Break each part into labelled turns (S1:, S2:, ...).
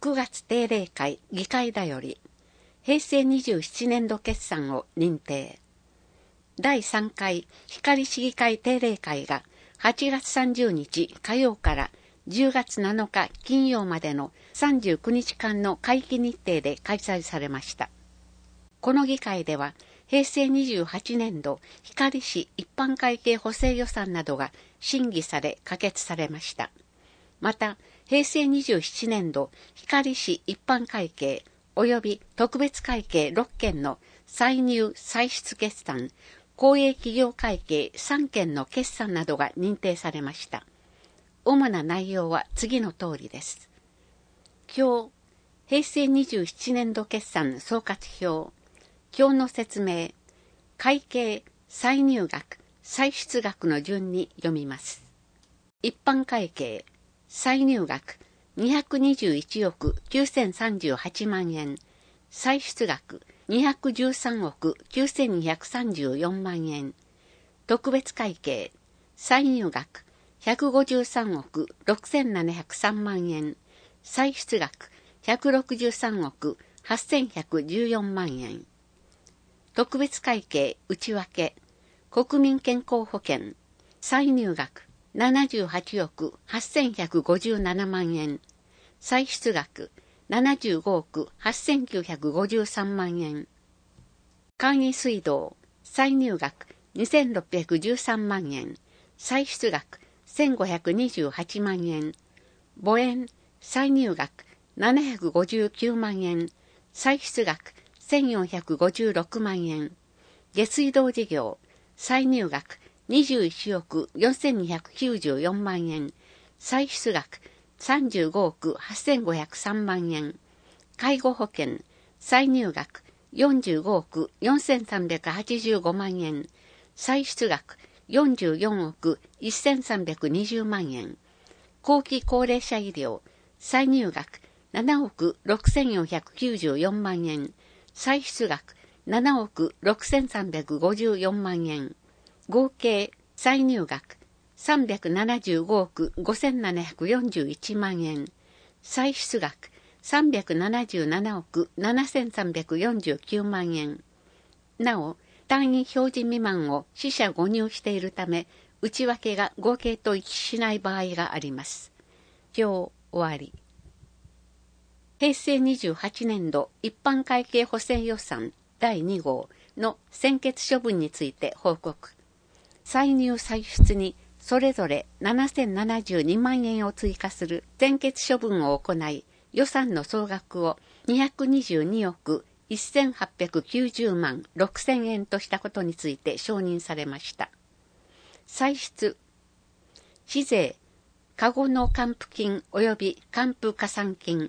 S1: 9月定例会議会だより平成27年度決算を認定。第3回光市議会定例会が8月30日火曜から10月7日金曜までの39日間の会期日程で開催されました。この議会では平成28年度光市一般会計補正予算などが審議され可決されました。また平成27年度光市一般会計及び特別会計6件の歳入歳出決算、公営企業会計3件の決算などが認定されました。主な内容は次の通りです。表、平成27年度決算総括表、表の説明、会計、歳入額、歳出額の順に読みます。一般会計、歳入額221億9038万円、歳出額213億9234万円、特別会計、歳入額153億6703万円、歳出額163億8114万円、特別会計内訳、国民健康保険、歳入額78億8157万円、歳出額75億8953万円、簡易水道、歳入額2613万円、歳出額1528万円、母園、歳入額759万円、歳出額1456万円、下水道事業、歳入額21億4294万円、歳出額35億8503万円、介護保険、歳入額45億4385万円、歳出額44億1320万円、後期高齢者医療、歳入額7億6494万円、歳出額7億6354万円、合計歳入額375億5741万円、歳出額377億7349万円。なお、単位表示未満を四捨五入しているため、内訳が合計と一致しない場合があります。表終わり。平成28年度一般会計補正予算第2号の専決処分について報告。歳入歳出にそれぞれ7072万円を追加する専決処分を行い、予算の総額を222億1890万6000円としたことについて承認されました。歳出、市税、籠の還付金及び還付加算金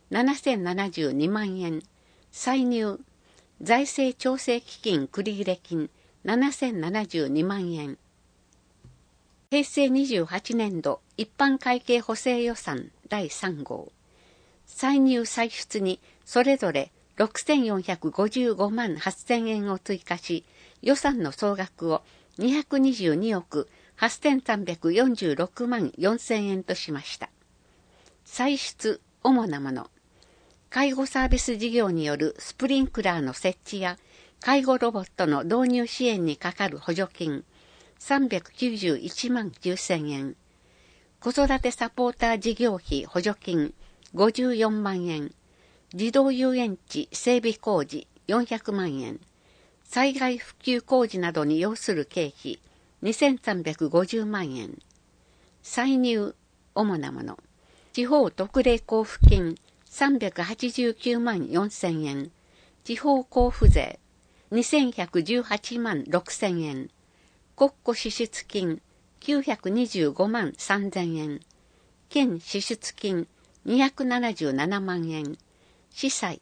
S1: 7072万円、歳入、財政調整基金繰入金7072万円。平成28年度一般会計補正予算第3号。歳入歳出にそれぞれ6455万8000円を追加し、予算の総額を222億8346万4000円としました。歳出、主なもの。介護サービス事業によるスプリンクラーの設置や介護ロボットの導入支援にかかる補助金391万9000円。子育てサポーター事業費補助金54万円。児童遊園地整備工事400万円。災害復旧工事などに要する経費2350万円。歳入、主なもの。地方特例交付金389万4000円。地方交付税2118万6000円。国庫支出金925万3000円。県支出金277万円。司祭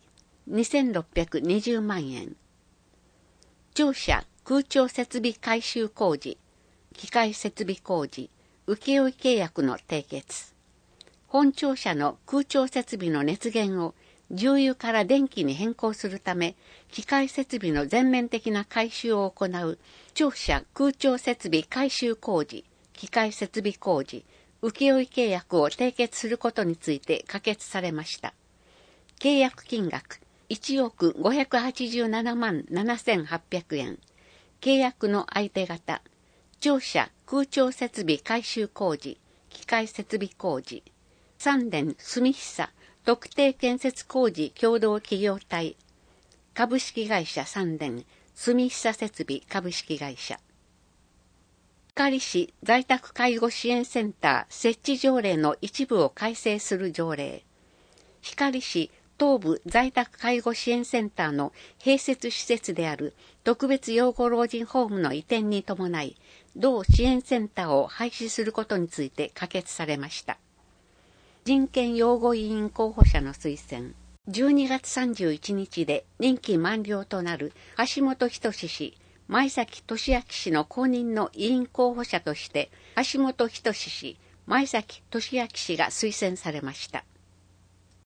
S1: 2620万円。庁舎空調設備改修工事、機械設備工事、請負契約の締結。本庁舎の空調設備の熱源を重油から電気に変更するため、機械設備の全面的な改修を行う庁舎空調設備改修工事、機械設備工事、請負契約を締結することについて可決されました。 契約金額1億587万7800円。契約の相手方、庁舎空調設備改修工事、機械設備工事、三田住久特定建設工事共同企業体、株式会社三田住久設備株式会社。光市在宅介護支援センター設置条例の一部を改正する条例。光市東部在宅介護支援センターの併設施設である特別養護老人ホームの移転に伴い、同支援センターを廃止することについて可決されました。人権擁護委員候補者の推薦。12月31日で任期満了となる橋本仁氏、前崎俊明氏の後任の委員候補者として、橋本仁氏、前崎俊明氏が推薦されました。